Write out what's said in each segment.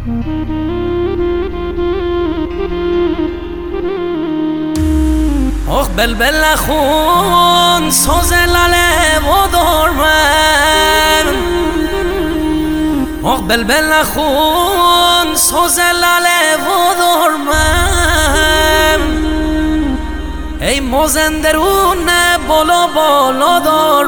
آخ بلبل خون سوز لاله و دارمن، آخ بلبل خون سوز لاله و دارمن، ای مازندرون بالا بالا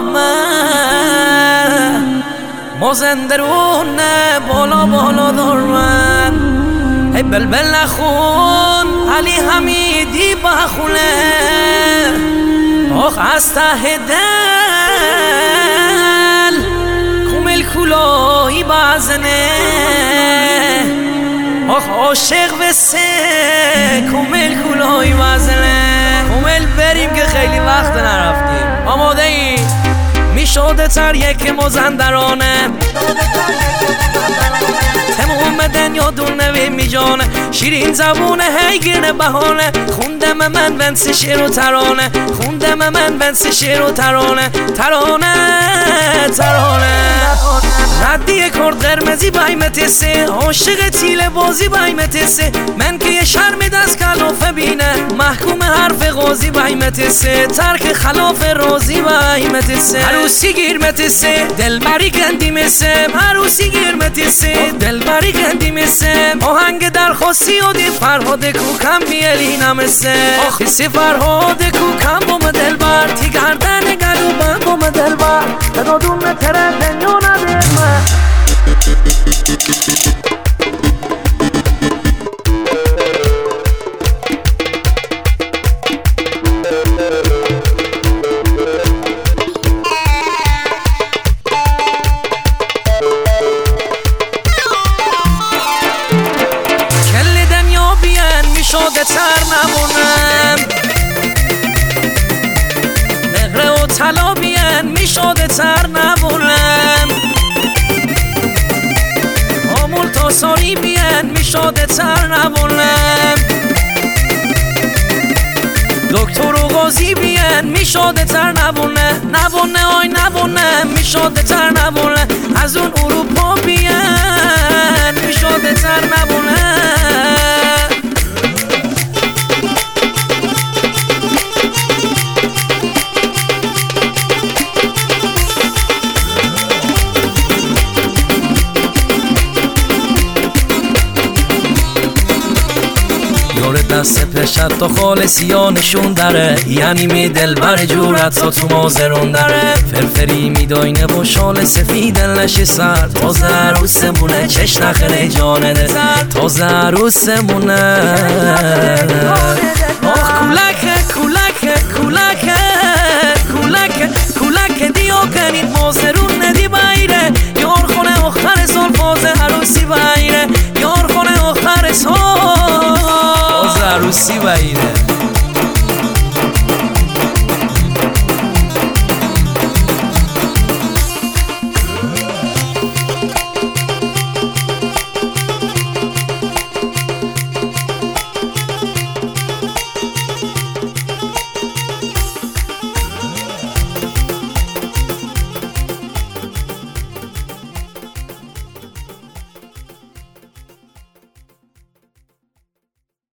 دارمن، مازندرون بالا بالا دارمن، ای بلبل خون علی حمیدی بخونه، آخ از ته دل کمل کلاهی بزنه، آخ عاشق بسه کمل کلاهی بزنه. کمل بریم که خیلی وقت نرفتیم. آماده ای؟ میشده تر یک مازندرانه، تموم دنیا دون نوی می جانه، شیرین زبونه هی گرنه بهانه، خوندم من بنس شعر و ترانه، خوندم من بنس شعر و ترانه، ترانه ترانه. ردی کرد قرمزی بایمتسه، عاشق تیل بازی بایمتسه، من که یه شرم دست کلافه بینه، محکوم حرف قاضی بایمتسه، ترک خلاف رازی بایمتسه، عروسی گیرمتسه دل بری کندی مسه، عروسی گیرمتسه دل بری کندی مسه، آهنگ درخواستی و دی فرهاد کوکم بیلی نمسه، آخی سی فرهاد کوکم بوم دل بر تی گردن گلو من بوم دل بر تدادون نتره دنیا نده من. شده تر نمونم، مهره و طلا بیان میشده تر نمونم، آمول تا سایی بیان میشده تر نمونم، دکتر و غازی بیان میشده تر نبونه، نبونه آی نبونه میشده تر نبونه، از اون اروپا بیان میشده تر نبونه. دست پشت تا خالصی ها نشون داره، یعنی می دل بر جورت تا تو مازرون داره، فرفری می داینه و شال سفید نشی سر، تازه عروسمونه چش نخره جانه ده، تازه عروسمونه. آخ کولک کولک کولک کولک کولک دیو کنی